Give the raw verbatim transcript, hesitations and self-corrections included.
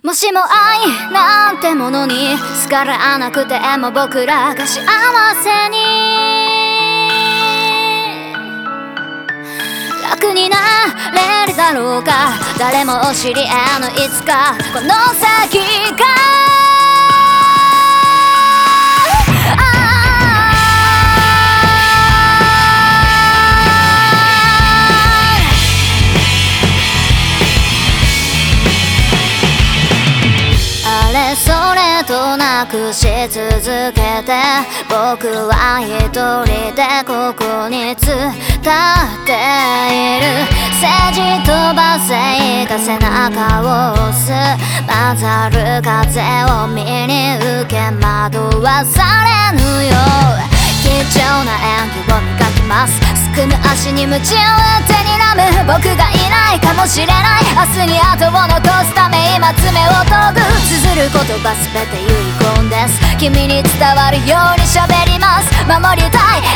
もしも愛なんてものに好かれなくても僕らが幸せに楽になれるだろうか。誰も知り得ぬいつかこの先がそれとなくし続けて僕は一人でここに立っている。世辞飛ばせが背中を押す混ざる風を身に受け惑わされぬよう貴重な演技を磨きます。すくむ足に夢中手にらむ僕がいないかもしれない明日に後を残すため今爪を研ぐ綴る言葉すべて遺言です。君に伝わるように喋ります。守りたい